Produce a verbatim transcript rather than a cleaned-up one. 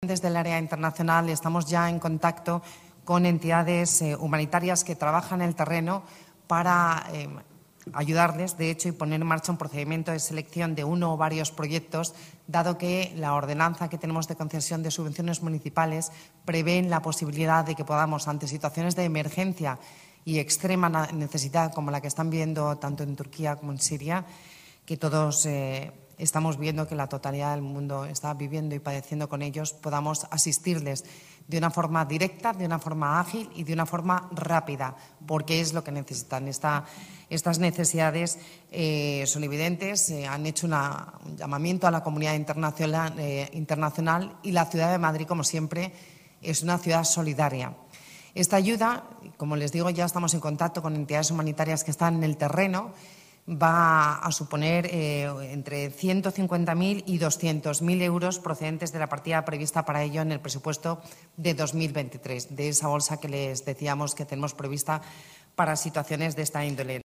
Desde el área internacional estamos ya en contacto con entidades eh, humanitarias que trabajan en el terreno para eh, ayudarles, de hecho, y poner en marcha un procedimiento de selección de uno o varios proyectos, dado que la ordenanza que tenemos de concesión de subvenciones municipales prevé la posibilidad de que podamos, ante situaciones de emergencia y extrema necesidad, como la que están viendo tanto en Turquía como en Siria, que todos eh, estamos viendo que la totalidad del mundo está viviendo y padeciendo con ellos, podamos asistirles de una forma directa, de una forma ágil y de una forma rápida, porque es lo que necesitan. Esta, estas necesidades eh, son evidentes, eh, han hecho una, un llamamiento a la comunidad internacional, eh, internacional y la ciudad de Madrid, como siempre, es una ciudad solidaria. Esta ayuda, como les digo, ya estamos en contacto con entidades humanitarias que están en el terreno, va a suponer eh, entre ciento cincuenta mil y doscientos mil euros procedentes de la partida prevista para ello en el presupuesto de dos mil veintitrés, de esa bolsa que les decíamos que tenemos prevista para situaciones de esta índole.